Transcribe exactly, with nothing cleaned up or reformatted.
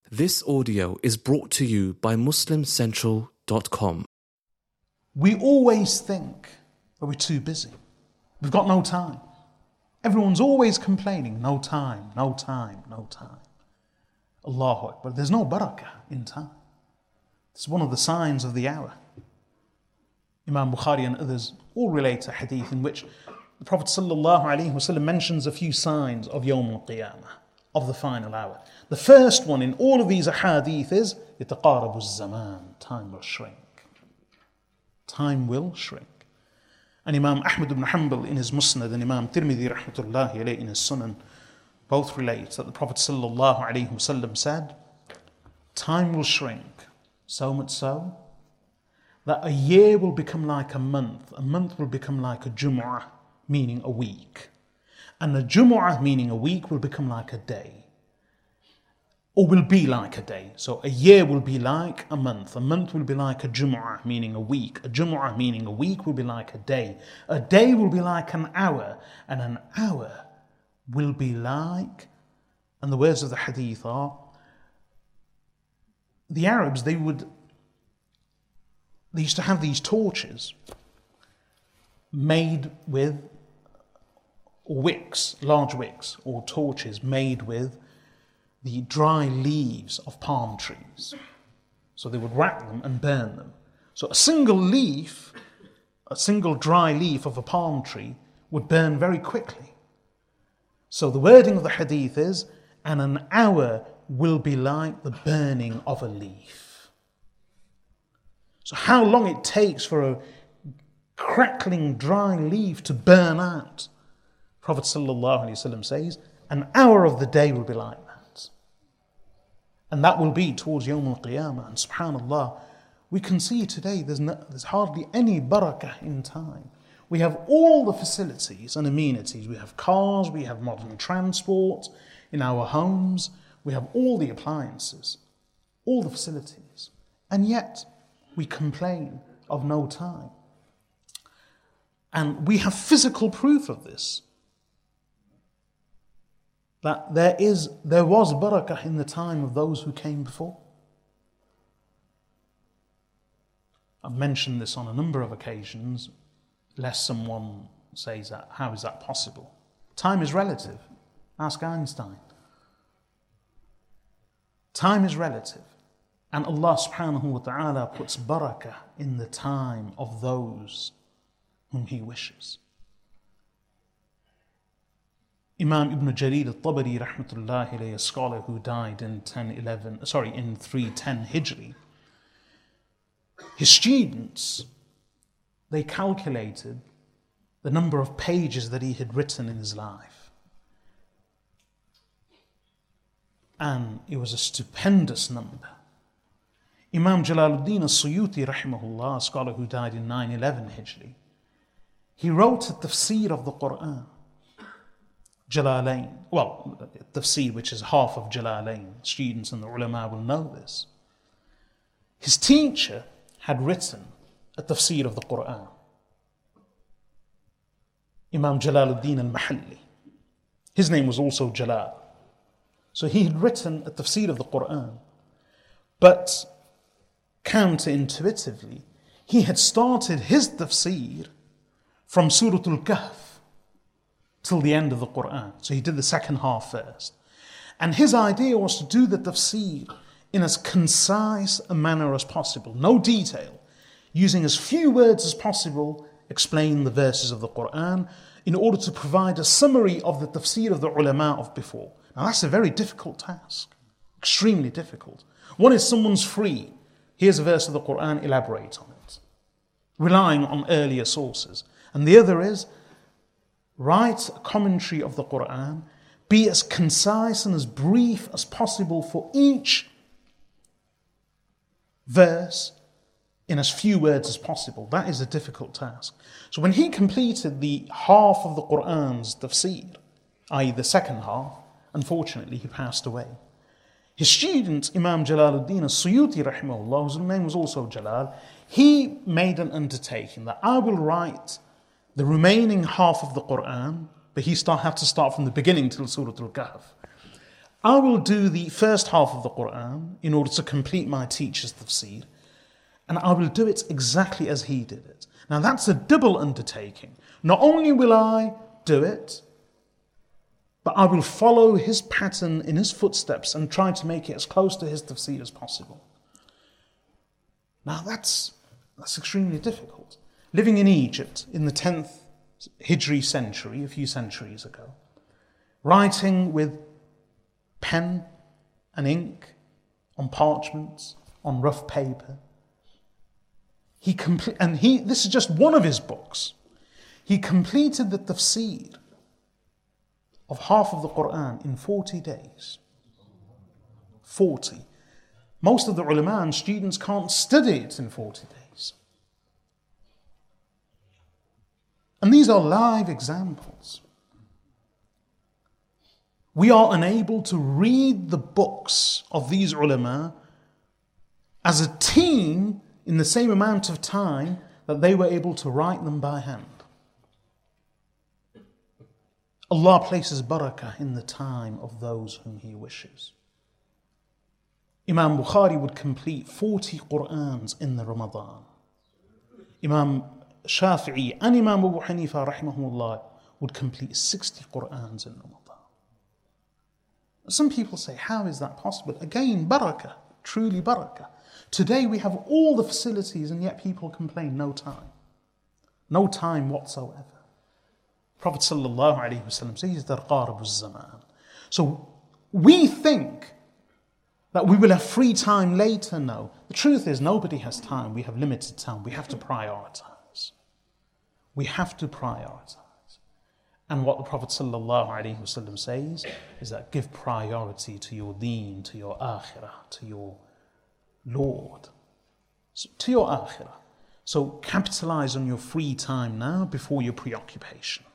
This audio is brought to you by muslim central dot com. We always think that we're too busy. We've got no time. Everyone's always complaining, no time, no time, no time. Allahu Akbar. There's no barakah in time. It's one of the signs of the hour. Imam Bukhari and others all relate a hadith in which the Prophet ﷺ mentions a few signs of Yawm al-Qiyamah, of the final hour. The first one in all of these ahadith is يَتَقَارَبُ الزَّمَانِ. Time will shrink. Time will shrink. And Imam Ahmad ibn Hanbal in his Musnad and Imam Tirmidhi rahmatullahi alayhi in his Sunan both relate that the Prophet ﷺ said, time will shrink, so much so that a year will become like a month, a month will become like a Jumu'ah, meaning a week, and a Jumu'ah, meaning a week, will become like a day, or will be like a day. So a year will be like a month, a month will be like a Jumu'ah, meaning a week, a Jumu'ah, meaning a week, will be like a day, a day will be like an hour, and an hour will be like, and the words of the hadith are, the Arabs, they would, they used to have these torches made with wicks, large wicks, or torches made with the dry leaves of palm trees. So they would wrap them and burn them. So a single leaf, a single dry leaf of a palm tree would burn very quickly. So the wording of the hadith is, and an hour will be like the burning of a leaf. So how long it takes for a crackling dry leaf to burn out, Prophet ﷺ says, an hour of the day will be like that. And that will be towards Yawm al-Qiyamah. And subhanAllah, we can see today there's, no, there's hardly any barakah in time. We have all the facilities and amenities. We have cars, we have modern transport in our homes, we have all the appliances, all the facilities. And yet, we complain of no time. And we have physical proof of this. That there is, there was barakah in the time of those who came before. I've mentioned this on a number of occasions, lest someone says that, how is that possible? Time is relative. Ask Einstein. Time is relative. And Allah subhanahu wa ta'ala puts barakah in the time of those whom He wishes. Imam Ibn Jarir al-Tabari rahmatullahi alayhi, a scholar who died in ten eleven, sorry, in three ten Hijri, his students, they calculated the number of pages that he had written in his life. And it was a stupendous number. Imam Jalaluddin al-Suyuti rahimahullah, a scholar who died in nine eleven Hijri, he wrote a tafsir of the Quran, Jalalain, well, tafsir which is half of Jalalain. Students and the ulama will know this. His teacher had written a tafsir of the Quran, Imam Jalaluddin al-Mahalli. His name was also Jalal. So he had written a tafsir of the Quran, but counterintuitively, he had started his tafsir from Surah Al-Kahf till the end of the Quran. So he did the second half first. And his idea was to do the tafsir in as concise a manner as possible, no detail, using as few words as possible, explain the verses of the Quran in order to provide a summary of the tafsir of the ulama of before. Now that's a very difficult task, extremely difficult. One is someone's free, here's a verse of the Quran, elaborate on it, relying on earlier sources. And the other is, write a commentary of the Quran, be as concise and as brief as possible for each verse in as few words as possible. That is a difficult task. So when he completed the half of the Quran's tafsir, that is the second half, unfortunately he passed away. His student, Imam Jalaluddin al-Suyuti rahimahullah, whose name was also Jalal, he made an undertaking that I will write the remaining half of the Quran, but he start, had to start from the beginning till Surah Al-Kahf. I will do the first half of the Quran in order to complete my teacher's tafsir, and I will do it exactly as he did it. Now that's a double undertaking. Not only will I do it, but I will follow his pattern in his footsteps and try to make it as close to his tafsir as possible. Now that's, that's extremely difficult. Living in Egypt in the tenth Hijri century, a few centuries ago, writing with pen and ink on parchments, on rough paper. He complete, and he, this is just one of his books. He completed the tafsir of half of the Quran in forty days. forty. Most of the ulama and students can't study it in forty days. And these are live examples. We are unable to read the books of these ulama as a team in the same amount of time that they were able to write them by hand. Allah places barakah in the time of those whom He wishes. Imam Bukhari would complete forty Qur'ans in the Ramadan. Imam Shafi'i and Imam Abu Hanifa rahimahullah would complete sixty Qur'ans in Ramadan. Some people say, how is that possible? Again, barakah, truly barakah. Today we have all the facilities and yet people complain, no time. No time whatsoever. Prophet sallallahu alaihi wasallam says, "Darqarabu zaman." So we think that we will have free time later. No. The truth is nobody has time. We have limited time. We have to prioritize. We have to prioritize. And what the Prophet sallallahu alaihi wasallam says is that give priority to your deen, to your akhirah, to your Lord, so, to your akhirah. So capitalize on your free time now before your preoccupation.